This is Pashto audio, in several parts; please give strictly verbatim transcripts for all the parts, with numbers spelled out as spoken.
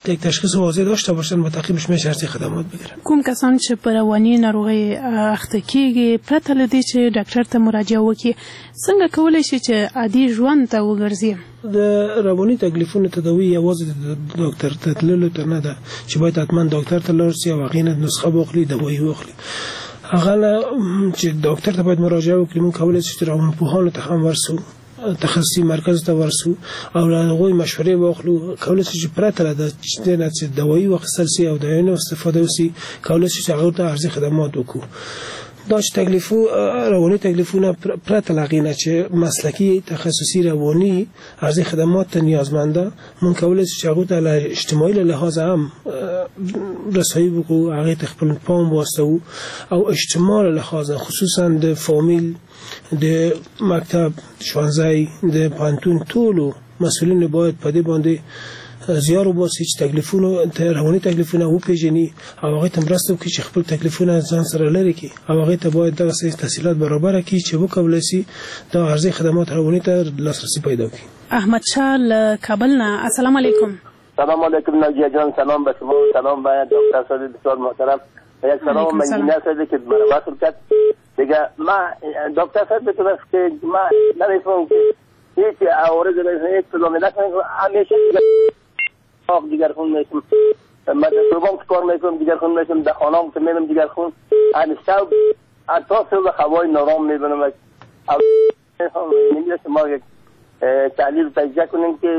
یک تشخیص واضح داشته باشن، با تعقیبش میشه ارزی خدمات بگیرن. کوم کسان چې په رواني ناروغي اخته کیږي پرته له دې چې ډاکټر ته مراجعه وکړي څنګه کولی شي چې عادي ژوند ته وګرځي؟ د رواني تکلیفونو تداوی یوازې د ډاکټر ته تللو ته نه ده چې باید حتما ډاکټر ته لاړ شي او هغې نه نسخه واخلي، دوایي واخلي. هغه چې ډاکټر ته باید مراجعه وکړي، موږ کولی شو چې روانپوهانو ته هم ورسو، تخصصي مرکز ته ورسو او له هغوی مشورې واخلو. کولی شو چې پرته له دې نه چې دوایي واخیستل شي او دوایانو استفاده وشي، کولی شو چې هغو ته ارزي خدمات وکړو. دا چې تکلیفو رواني تکلیفونه پرته له هغې نه چې مسلکي تخصصي رواني ارزي خدمات ته نیازمنده، موږ کولی شو چې هغو ته له اجتماعي له لحاظه هم رسایي وکړو، هغې ته خپل پام واستوو او اجتماع له لحاظه خصوصا د فامیل، د مکتب، ښوونځی، د پوهنتون ټولو مسؤلین باید په دې باندې زیار وباسي چې تکلیفونه رواني تکلیفونه وپېژني او هغې ته مرسته وکړي چې خپل تکلیفونه ځان سره لرې کړي او هغې ته باید دغسې تحصیلات برابره کړي چې وکولی شي دا عرضي خدمات رواني ته لاسرسی پیدا کړي. احمد شاه له کابل نه، السلام علیکم. سلام علیکم ناجیه جان، سلام به شما، سلام به دکتر صاحب بسیار محترم، یک سلام به انجینیر صاحب که مرا کرد. دیگه ما دکتر صاحب بتونه که ما نمیفهمم که هیچ عوارض هیچ پروبلمی نکنم، همیشه آق دیگر خون میشم، من پروبام کار میکنم دیگر خون میشم، در خانه‌ام که میرم دیگر خون، همیشه حتی صبح هوای نرم میبینم. او نمیشه شما یک تحلیل تجزیه کنیم که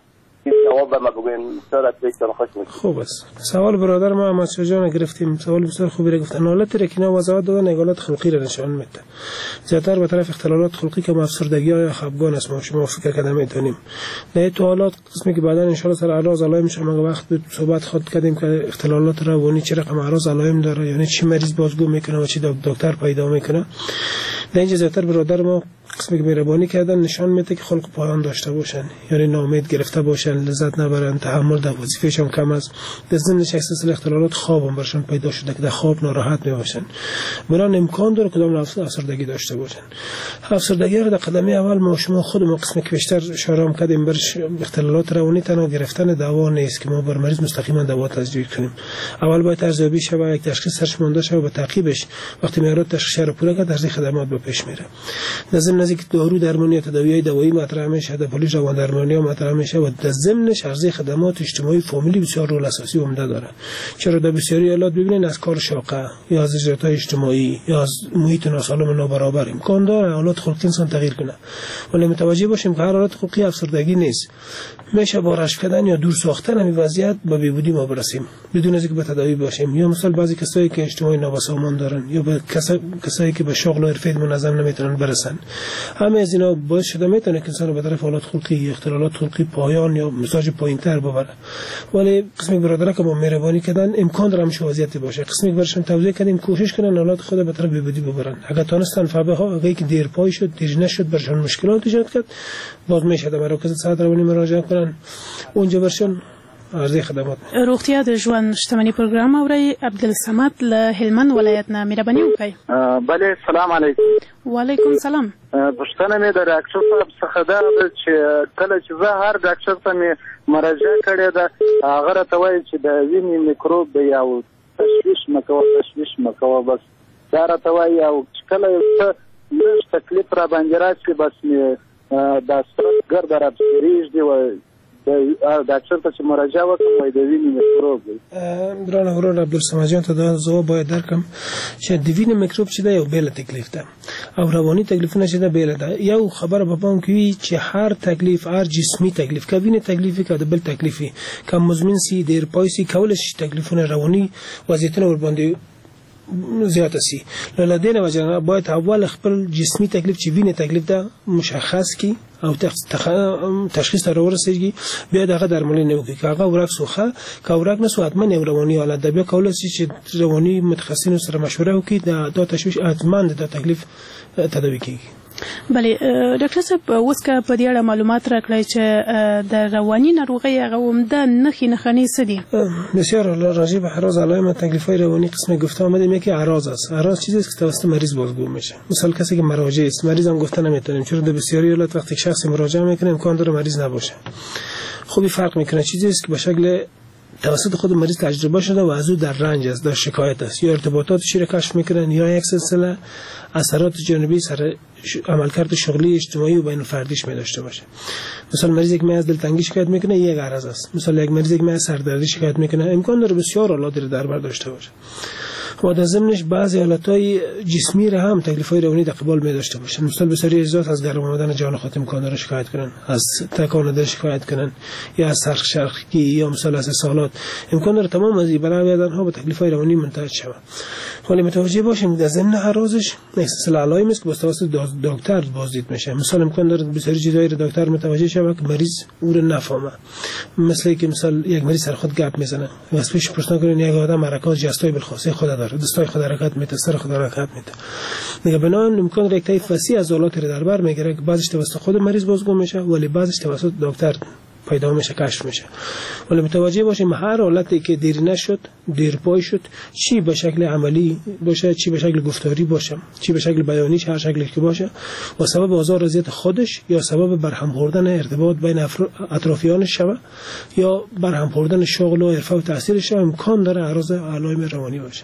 جواب به ما بگوین. بسیار بسیار خوش می‌شم. خوب است. سوال برادر ما احمد شاه جان گرفتیم، سوال بسیار خوبی را گفتن. حالت را که اینا وضاحت دادن حالت خلقی را نشان میده. زیاتر به طرف اختلالات خلقی که افسردگی یا خفگان است ما شما فکر کردن میتونیم. نه تو حالات قسمی که بعداً ان شاء الله سر اعراض علائم شما وقت صحبت خود کردیم که اختلالات روانی چه رقم اعراض علائم داره، یعنی چی مریض بازگو میکنه و چی دکتر پیدا میکنه. در اینجا زیاتر برادر ما قسمی که مهربانی کردن نشان میده که خلق پایان داشته باشن، یعنی ناامید گرفته باشن، لذت نبرن، تحمل در وظیفه‌شان کم است. در ضمنش احساس اختلالات خواب هم برشان پیدا شده که در خواب ناراحت میباشن. بران امکان داره کدام افسردگی داشته باشن. افسردگی را در قدمی اول ما شما خود ما قسمی که بیشتر اشاره کردیم برش اختلالات روانی تنها گرفتن دوا نیست که ما بر مریض مستقیما دوا تجویز کنیم. اول باید ارزیابی شه و یک تشخیص سرش مونده شه و به تعقیبش وقتی معیارات تشخیص رو پوره کرد ارزی خدمات به پیش میره. در ضمن که دارو درمانی تداوی دوایی مطرح میشه، در پلیس روان درمانی مطرح میشه و در ضمنش ارزی خدمات اجتماعی فامیلی بسیار رول اساسی و عمده داره. چرا در بسیاری حالات ببینید از کار شاقه یا از اجراءات اجتماعی یا از محیط ناسالم و نابرابر امکان داره حالات خلقی انسان تغییر کنه. ولی متوجه باشیم که هر حالت خلقی افسردگی نیست. میشه با رشد کردن یا دور ساختن همین وضعیت به بیهودی ما برسیم بدون از اینکه به تداوی باشیم. یا مثلا بعضی کسایی که اجتماعی نابسامان دارن یا به کسایی که به شغل و حرفه منظم نمیتونن برسن، همه از اینا باعث شده میتونه که انسان به طرف حالات خلقی، اختلالات خلقی پایان یا مزاج پایینتر ببره. ولی قسمی برادرها که با مهربانی کردن امکان داره همش وضعیتی باشه. قسمی برشون توضیح کردیم کوشش کنن حالات خود به طرف بیهودی ببرن. اگه تونستن فبه ها اگه که دیر پای شد، دیر نشد، برشون مشکلات ایجاد کرد، باز میشه در مراکز صحت روانی مراجعه کنن. اونجا برشون ارزی خدمات. روغتیا د ژوند شتمنۍ پروګرام اوري. عبدالصمد له هلمند ولایت نه، مهرباني وکړئ. بله، سلام علیکم. وعلیکم سلام. پوښتنه مې د ډاکټر صاحب څخه دا ده چې کله چې زه هر ډاکټر ته مې مراجعه کړې ده هغه راته وایي چې د وینې میکروب دی او تشویش مه کوه تشویش مه کوه، بس دا راته وایي. او چې کله یو څه لږ تکلیف را باندې راشي بس مې دا سترګ ګرده راپسېږدي و ډاکټر ته چې مراجعه وکړم وایي د وینې میکروب دی. ګرانه ورور عبدالصمد جان ته دا ځواب باید درکړم چې د وینې میکروب چې ده یو بېله تکلیف ده او رواني تکلیفونه چې ده بېله ده. یو خبره په پام کې وي چې هر تکلیف، هر جسمي تکلیف، که وینې تکلیف وي که د بل تکلیف وي، که مزمن سي، دیر پای سي، کولی شي تکلیفونه رواني وضعیتونه ورباندې زیاته سي. له دې نه وجه باید اول خپل جسمي تکلیف چې وینې تکلیف ده مشخص کی او تشخیص ته ورسېږي، بیا دغه درملنه وکړي. که هغه ورک سو ښه، که ورک نه سو حتما یو رواني حالت ده. بیا کولی شي چې رواني متخصصینو سره مشوره وکړي، دا تشویش حتما د تکلیف تداوي کیږي. بله ډاکټر صاحب، اوس که په دې اړه معلومات راکړئ چې د رواني ناروغۍ هغه عمده نښې نښانې څه دي؟ بسیار راجع به اعراض علائم تکلیف‌های روانی قسم گفته آمده که اعراض است. اعراض چیزی است که توسط مریض بازگو میشه. مثلا کسی که مراجع است، مریض هم گفته نمیتونیم، چون در بسیاری حالات وقتی شخص مراجعه میکنه امکان داره مریض نباشه. خوبی فرق میکنه. چیزی است که به شکل توسط خود مریض تجربه شده و از او در رنج است، در شکایت است، یا ارتباطاتش را کشف میکنن یا یک سلسله اثرات جانبی سر عملکرد شغلی اجتماعی و بین الفردیش می داشته باشه. مثلا مریض یک از دلتنگی شکایت میکنه، یک عرض است. مثلا یک مریض یک از سردردی شکایت میکنه، امکان داره بسیار حالات در بر داشته باشه. و در ضمنش بعضی حالتهای جسمی را هم تکلیف‌های روانی در قبال می داشته باشن. مثلا بسیاری اجزاء از گرم آمدن جان خود امکان داره شکایت کنن، از تکان دل شکایت کنن، یا از سرخ شرخی، یا مثلا از سالات امکان داره تمام از این ها به تکلیف‌های روانی منتهی شود. ولی متوجه باشیم در ضمن عرضش اصل علائم است که با توسط دکتر بازدید میشه. مثلا امکان داره بسیاری چیزایی را دکتر متوجه شود که مریض او را نفهمه، مثل که مثلا یک مریض سر خود گپ میزنه، واسه پرسنا کنین یک آدم حرکات جستای بالخاصه خود داره، دستای خود حرکت میده، سر خود حرکت میده. دیگه بنان امکان داره یک طیف وسیع از حالات را در بر میگیره که بعضیش توسط خود مریض بازگو میشه ولی بعضیش توسط دکتر پیدا میشه، کشف میشه. ولی متوجه باشیم هر حالتی که دیر نشد، دیر پای شد، چی به شکل عملی باشه، چی به شکل گفتاری باشه، چی به شکل بیانی، هر شکلی که باشه، با سبب آزار اذیت خودش یا سبب برهم خوردن ارتباط بین اطرافیانش شوه یا برهم خوردن شغل و حرفه و تاثیرش، امکان داره عرض علائم روانی باشه.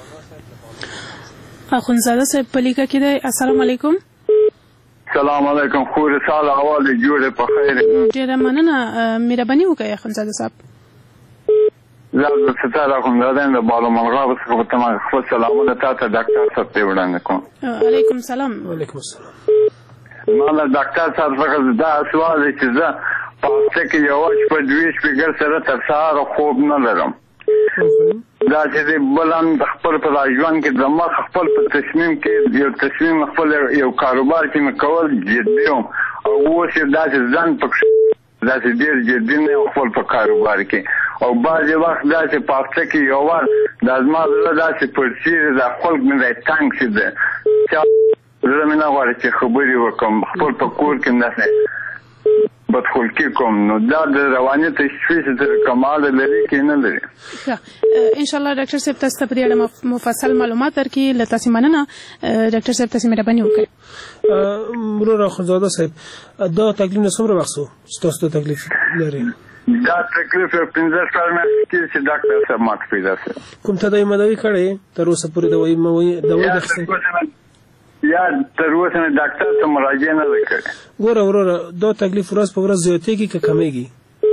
اخوندزاده صاحب پلیکا کې دی. السلام علیکم. سلام علیکم. خور سال احوال جوړ په خیر. ډیره مننه، مهرباني وکړئ اخوندزاده صاحب. زه د ستاره اخوندزاده د بالو ملغا څخه ته ما خپل سلامونه تاسو ډاکټر صاحب ته وړاندې کوم. علیکم السلام. وعلیکم السلام. ما له ډاکټر صاحب څخه دا سوال دی چې زه پاسته کې یو شپه دوی شپې ګر سره تر سهار خوب نه لرم. دا چې بلند خپل په ژوند کې د ما خپل په تصمیم کې یو تصمیم خپل یو کاروبار کې مکول جدي یم او اوس دا چې ځان پکې دا چې ډېر جدي نه خپل په کاروبار کې او بعضې وخت دا چې پاسته کې یو وار دا زما زړه دا چې پرسي د خلک مې دی تنګ شي دی زړه مې نه غواړي چې خبرې وکړم خپل په کور کې داسې بدخلقي کوم، نو دا د رواني تشخیص تر کمال لري کې نه لري. ان شاء الله ډاکټر صاحب تاسو ته په دې اړه مفصل معلومات درکړي. له تاسو مننه ډاکټر صاحب، تاسو مهرباني وکړئ. مرور اخوندزاده صاحب دا تکلیف نه څومره وخت سو تاسو ته تکلیف لري؟ دا تکلیف پنځه کال مخکې چې ډاکټر صاحب ماته پیدا شو. کوم تداوی مداوی کړی تر اوسه پورې دوايي موي دوايي د یا تر اوسه نه ډاکټر ته مراجعه نه وکړه. ګوره وروره دا تکلیف ورځ په ورځ زیاتېږي که کمیږي؟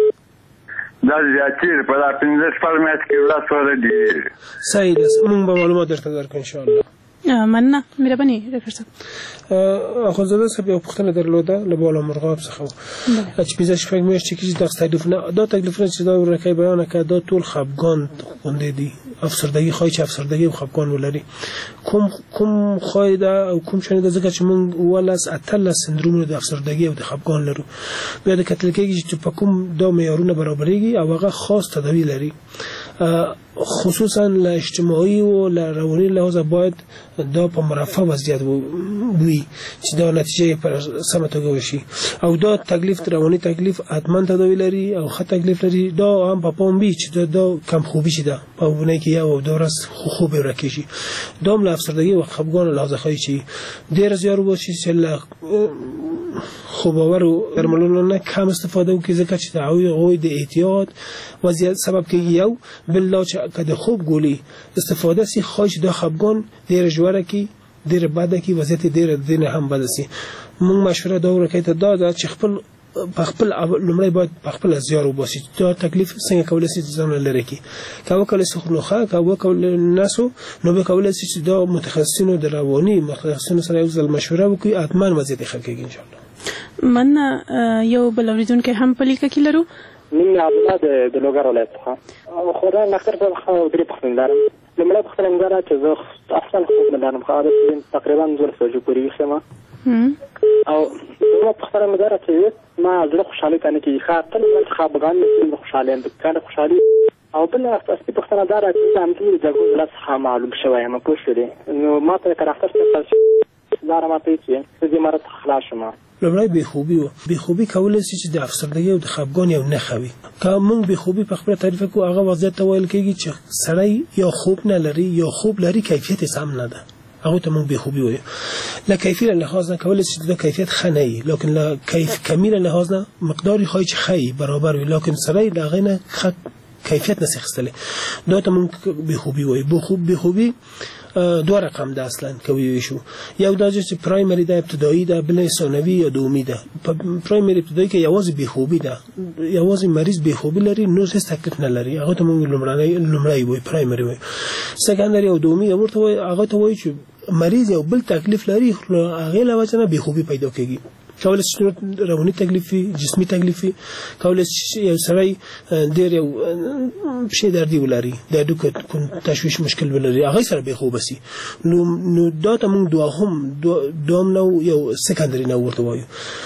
دا زیاتېږي په دا پنځه شپږ میاشتې کې ورځ ورځ ډېرېږي. صحیح ده، موږ به معلومات درته درکړو انشاءالله. مننه، مهرباني ډاکټر صاحب. اخوندزاده صاحب یو پوښتنه درلوده له بالا مرغاب څخه چې پنځه شپږ میاشتې کې دا تکلیفونه دا تکلیفونه چې دا ورکه بیان کړه دا ټول خفګان غونډې دي، افسردگی خواهی چې افسردگی و خفګان ولري. کوم کوم خواهی دا او کوم شنه ده ځکه چې موږ ولس اتل سندروم د افسردگی او د خفګان لرو. بیا د کتل کېږي چې په کوم دا معیارونه برابرېږي او هغه خاص تداوی لري، خصوصا له اجتماعي او له رواني لحاظ باید دا په مرفه وضعیت وي چې دا نتیجه پر سمه توګه وشي او دا تکلیف رواني تکلیف حتما تداوی لري او ښه تکلیف لري. دا هم په پام بي چې دا, دا کم خوبي شي، دا په ونه کې یو دورس خوب ورکشي. دا هم له افسردگی او خفګان لحاظ خواهي چې ډېر زیار وشي چې له خوباور او درملونو نه کم استفاده وکړي ځکه چې د هغوی د احتیاط وضعیت سبب کېږي. یو بل چې که د خوب ګولۍ استفاده سي خواهي چې دا خفګان ډېر ژوره کړي، ډېر بده کړي، وضعیت ډېر د دې نه هم بده سي. موږ مشوره دا ورکوي ته دا ده چې خپل په خپل لومړی باید په خپل زیار وباسي دا تکلیف څنګه کولی شي ځان لري کی که وکړي څه نو ښه که وکړي نسو نو به کولی شي چې دا متخصصینو د رواني متخصصینو سره یو ځل مشوره وکړي اتمن وضعیت ښه کېږي ان شاء الله. من یو بل اوریدونکو هم په لیکه کې لرو. من عبدالله د لوګر ولایت څخه خو دا نختر په خو درې پښتون لرم. لمړی پښتون دا چې زه اصلا خو نه لرم، خو تقریبا دوه سوجو پوری خمه او نو پښتنه مدار چې ما زړه خوشاله کنه کې ښه تل خپګان نه خوشاله اند کنه خوشالي او بل اصلي پښتنه دار چې هم دې د ګل څخه معلوم شوی ما پوښتنه نو ما ته کرافتر څه زاره ما ته چې دې مرته خلاص شمه. لمړی بېخوبي و بېخوبي کولی شي چې د افسردګۍ او د خفګان یو نښه وي. که موږ بېخوبي په خپله تعریف کړو هغه وضعیت ته ویل کېږي چې سړی یا خوب نه لري یا خوب لري کیفیت یې سم نه ده، هغه ته موږ بېخوبي وایو. له کیفیت لحاظ نه کولی شي د کیفیت ښه نه وي، لیکن له کیف کمی له لحاظ نه مقدار یې ښایي چې ښه وي برابر وي، لیکن سړی د هغې نه ښه کیفیت نسی خستلی دا ته مونږ به خوبي وای به خوب به خوبي دوه رقم ده اصلا کوي شو یو دا چې پرایمری ده ابتدایي ده بل ثانوي یا دومي ده پرایمری ابتدایي کې یوازې به خوبي ده یوازې مریض به خوبي لري نو هیڅ تکلیف نه لري هغه ته مونږ لومړی لومړی وای پرایمری وای سکندري او دومي ورته وای هغه ته وای چې مریض یو بل تکلیف لري هغه له وجه نه به خوبي پیدا کیږي کولای شي رواني تکلیفي جسمي تکلیفي کولای شي یو سړی ډېر یو شي دردي ولري د هډوکو تشویش مشکل ولري هغه سره به خوب سي نو نو دا ته موږ دوه هم دوم نو یو سکندري نو ورته وایو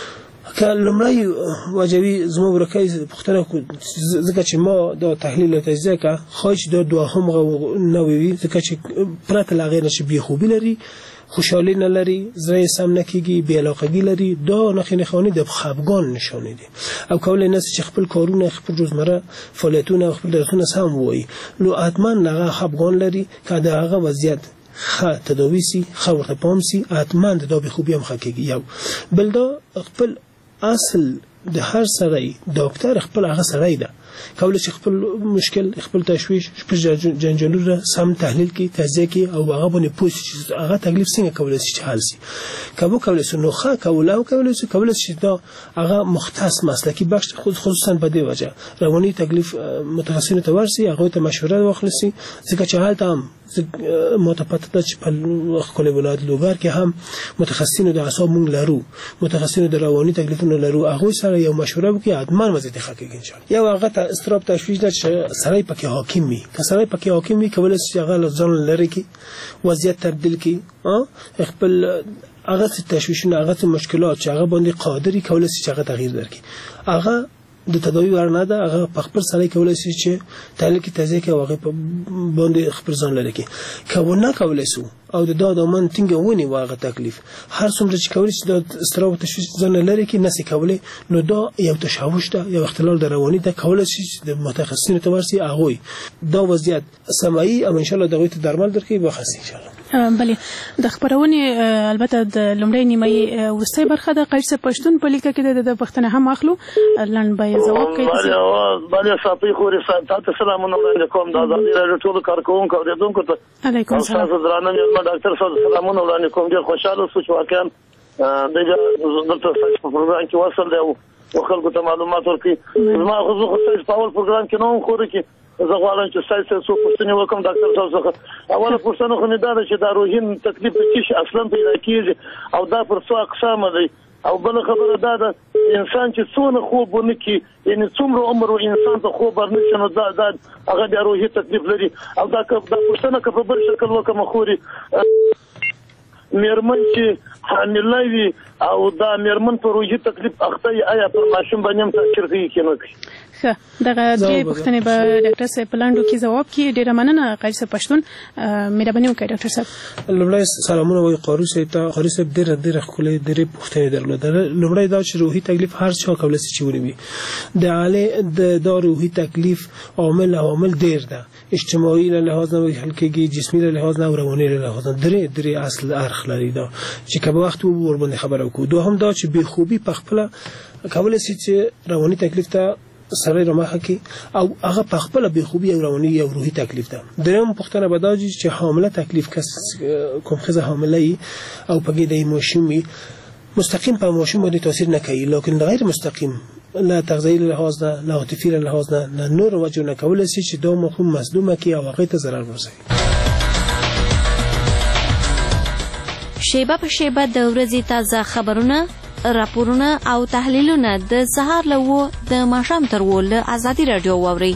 کلمړی واجبي زموږ ورکه پختنه ځکه چې ما دا تحلیل تجزیه کا خاص دا دوه هم نو وی ځکه چې پرته لا غیر نشي به خوبي لري خوشحالی نه لري زړه سم نه کیږي بې علاقګي لري دا نخښه خونی د خفګان نشانه دي او کولای نه چې خپل کارونه خپل روزمره فعالیتونه خپل درسونه سم وایي نو حتما نه خفګان لري که دا هغه وضعیت خا تداوی سي خا ورته پام سي حتما دا به خوبي هم خکېږي یو بل دا خپل اصل د هر سړی ډاکټر خپل هغه سړی ده کولای شي خپل مشکل خپل تشویش خپل جنجالونه سم تحلیل کی تجزیه کی او هغه باندې پوښتنه هغه تکلیف څنګه کولای شي حل شي کبو کولای شي نو ښه کولای او کولای شي کولای شي دا هغه مختص مسلکی بخش خود خصوصا په دې وجه رواني تکلیف متخصصین ته ورسي هغه ته مشوره واخلسي ځکه چې حالت هم متپاتته چې په خپل ولایت لوګر کې هم متخصصین د اعصاب مونږ لرو متخصصین د رواني تکلیفونو لرو هغه سره یو مشوره وکړي حتما مزید خکېږي ان شاء الله یو هغه استراب تشویش ده چې سړی پکې حاکم وي که سړی پکې حاکم وي کولای شي هغه ځان لري کې وضعیت تبدیل کی خپل هغه تشویشونه هغه مشکلات چې هغه باندې قادری کولای شي هغه تغییر درکړي هغه د تداوی ورنه ده هغه په خپل سړی کولای شي چې تحلیل کې تجزیه کې هغه باندې خپل ځان لري کې کونه کولای شي او د دادمن ټینګ ونی واغه تکلیف هر څومره چې کولای شي د استراب تشویش ځان لري کې نسی کولای نو دا یو تشوش ده یو اختلال د رواني ده کولای شي د متخصصین ته ورسي هغه دا وضعیت سمعي او ان شاء الله دغه ته درمل درکې بخصي ان شاء الله بله د خبرونې البته د لومړی نیمه ورسته برخه د قیصه پښتون په لیکه کې د پښتنه هم اخلو لاند به جواب کوي بله بله صافي خوري تاسو سلامونه علیکم د آزادي راډیو ټول کارکونکو اوریدونکو ته علیکم السلام تاسو درانه ډاکټر صاحب سلامونه وړاندې کوم ډیر خوشاله شو چې واقعا دغه دلته په پروګرام کې وصل دی او خلکو ته معلومات ورکړي زما خو خو په اول پروګرام کې نو خو کې زه غواړم چې سایسه څو پوښتنې وکړم ډاکټر صاحب څخه اوله پوښتنه خو نه ده چې دا روحین تکلیف چې اصلا پیدا کیږي او دا پر څو اقسام دي او بل خبره دا ده انسان چې څونه خوب ونه کی یعنی څومره عمر انسان ته خوب ورنشي نو دا دا هغه د روحي تکلیف لري او دا که دا پوښتنه که په بل شکل وکړم خوري میرمن چې حامله وي او دا میرمن په روحي تکلیف اخته آیا پر ماشوم باندې تاثیر کوي کې نه کوي دغه دې پوښتنې به ډاکټر صاحب پلاندو کې جواب کې ډیره مننه قیصه پښتون مهرباني وکړئ ډاکټر صاحب لومړی سلامونه وای قاری صاحب ته قاری صاحب ډیره ډیره خولې ډیره پوښتنې درلوده لومړی دا چې روحي تکلیف هر چا کولای شي چې ونی د عالی د روحي تکلیف عامل عوامل ډیر ده اجتماعي له لحاظ نه حل کېږي جسمي له لحاظ نه او رواني له لحاظ نه درې درې اصل ارخ لري دا چې کله وخت ور باندې خبرو کو دوهم دا چې به خوبي په خپل کولای شي چې رواني تکلیف ته سره رمخه کی او هغه په خپل به خوبي او رواني او روحي تکلیف ده دریم پښتنه بداجي چې حامله تکلیف کس کوم خزه حامله ای او پګې د ماشومي مستقیم په ماشوم باندې تاثیر نه کوي لکه غیر مستقیم لا تغذیه له لحاظ نه لا عاطفي له لحاظ نه نه نور وجه نه کولای شي چې دوه مخه مصدومه کی او هغه ته ضرر ورسوي شیبه په شیبه د ورځې تازه خبرونه راپورونه او تحلیلونه د سهار له د ماښام تر ول آزادي رادیو واوري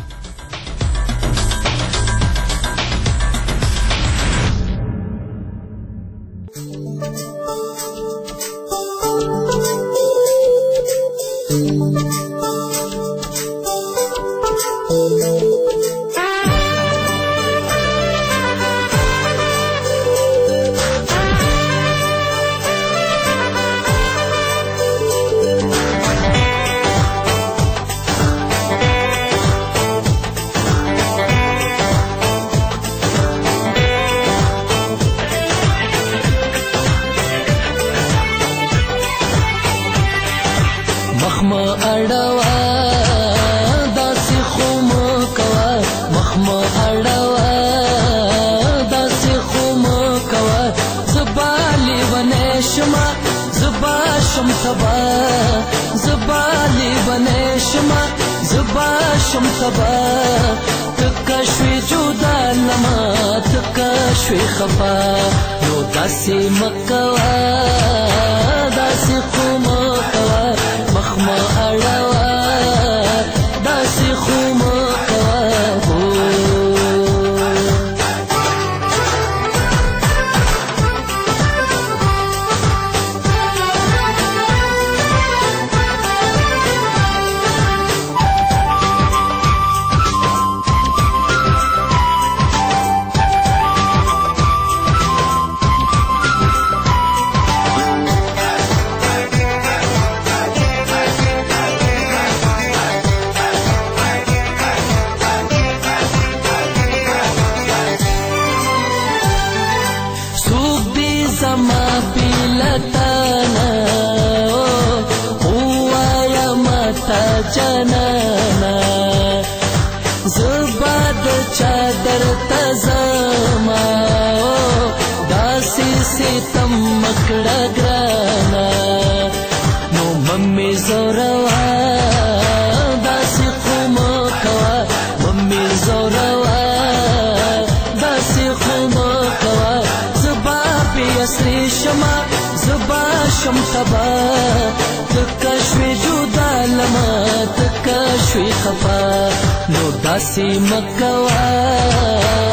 مخمه اړوه داسې خو مه کوه زبا لیونی شمه زبا شم تبا زبا لیونی شمه زبا شم تبا تکه شوې جدا لمه تکه شوې خفا نو داسې مه کوه داسې خو مه کوه مخمه اړوه داسې خو مه جنانا زبا د چادر تزما داسې ستم مکړه ګرانا نو ممي زوروا داسې خو مه کوه ممي زوروا داسې خو مه کوه زبا بې اسرې شمه زبا شم تبا تکه شوې جدا لمه تکه شوې خفا نو داسې مه کوه